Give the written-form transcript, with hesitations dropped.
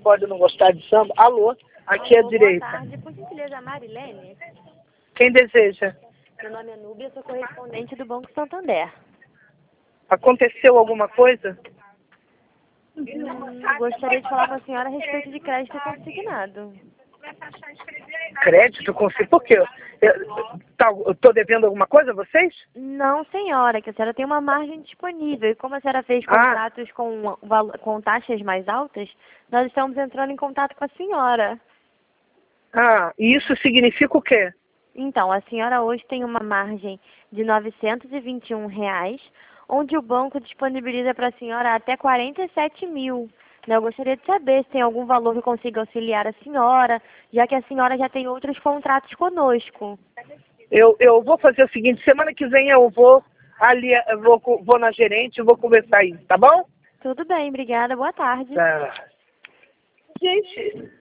pode não gostar de samba. Alô, aqui é a direita. Boa tarde, por gentileza, Marilene. Quem deseja? Meu nome é Núbia, sou correspondente do Banco Santander. Aconteceu alguma coisa? Gostaria de falar com a senhora a respeito de crédito consignado. Crédito consigo? Por quê? Eu estou devendo alguma coisa a vocês? Não, senhora, que a senhora tem uma margem disponível. E como a senhora fez contratos com taxas mais altas, nós estamos entrando em contato com a senhora. Ah, e isso significa o quê? Então, a senhora hoje tem uma margem de R$ 921, onde o banco disponibiliza para a senhora até 47 mil. Eu gostaria de saber se tem algum valor que consiga auxiliar a senhora, já que a senhora já tem outros contratos conosco. Eu vou fazer o seguinte, semana que vem eu vou ali, vou na gerente e vou conversar aí, tá bom? Tudo bem, obrigada, boa tarde. Tá. Gente...